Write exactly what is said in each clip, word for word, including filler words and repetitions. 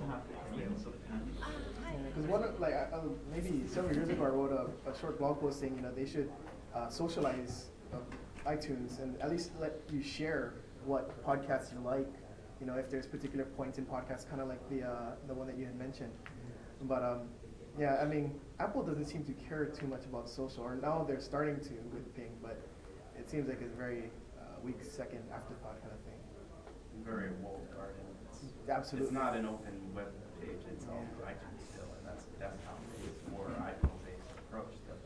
to have the community. Because one of- like I, I, maybe several years ago, I wrote a, a short blog post saying, you know, they should uh, socialize uh, iTunes and at least let you share what podcasts you like. You know, if there's particular points in podcasts, kind of like the uh, the one that you had mentioned. But um, yeah, I mean, Apple doesn't seem to care too much about social, or now they're starting to with Ping, but it seems like it's very uh, weak second afterthought kind of thing. Very walled garden. It's, Absolutely. It's not an open web page. It's all Yeah. iTunes still, and that's a desktop-based or iPhone-based approach. Still.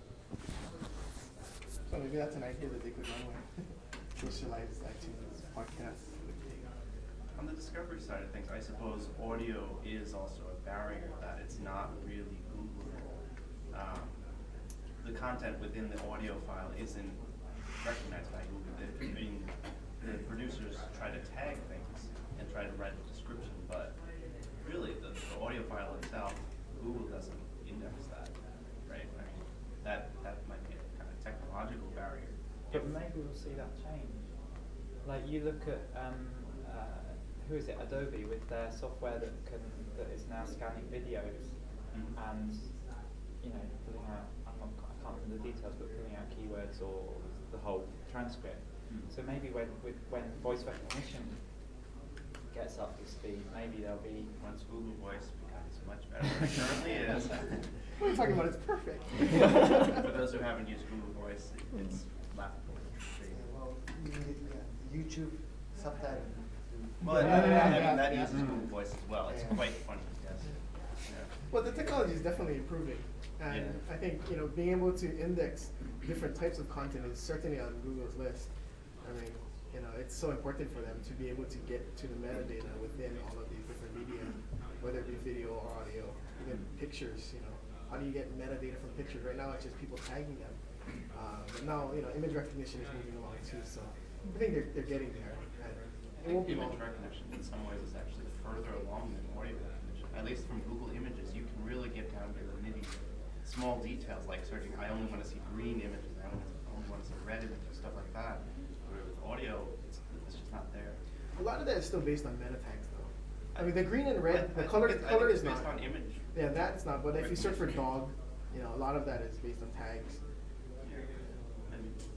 So maybe that's an idea that they could run with. Socialize iTunes podcasts with Ping. On the discovery side of things, I suppose audio is also a barrier that it's not really Googleable. Um, the content within the audio file isn't recognized by Google. The, I mean, the producers try to tag things and try to write a description, but really the, the audio file itself, Google doesn't index that, right? I mean, that that might be a kind of technological barrier. But maybe we'll see that change. Like you look at um, uh, who is it? Adobe with their software that can that is now scanning videos Mhm. and you know pulling out. I'm not, I can't remember the details, but pulling out keywords or the whole transcript. Mhm. So maybe when with, when voice recognition gets up to speed, maybe there'll be Once Google Voice becomes much better than it currently is. What are you talking about? It's perfect. For those who haven't used Google Voice, it's laughable. Yeah, well, you need yeah, YouTube subtitle. Well, Yeah, I, yeah, I mean, yeah, that yeah. uses Google Voice as well. It's Yeah. quite funny, yes. Yeah. Well, the technology is definitely improving, and Yeah. I think you know being able to index different types of content is certainly on Google's list. I mean, you know, it's so important for them to be able to get to the metadata within all of these different media, whether it be video or audio, even pictures. You know, how do you get metadata from pictures? Right now, it's just people tagging them. Uh, but now, you know, image recognition is moving along too. So I think they're they're getting there. And I it won't think be image long. recognition in some ways is actually further along than audio recognition. At least from Google Images, you can really get down to the nitty, small details like searching. I only want to see green images. I only, only want to see red images, stuff like that. Where with audio, it's, it's just not there. A lot of that is still based on meta tags, though. I mean, the green and red, I- the I color, think it's- I color think is it's based not. on image. Yeah, that's not. But if you search for recognition. dog, you know, a lot of that is based on tags.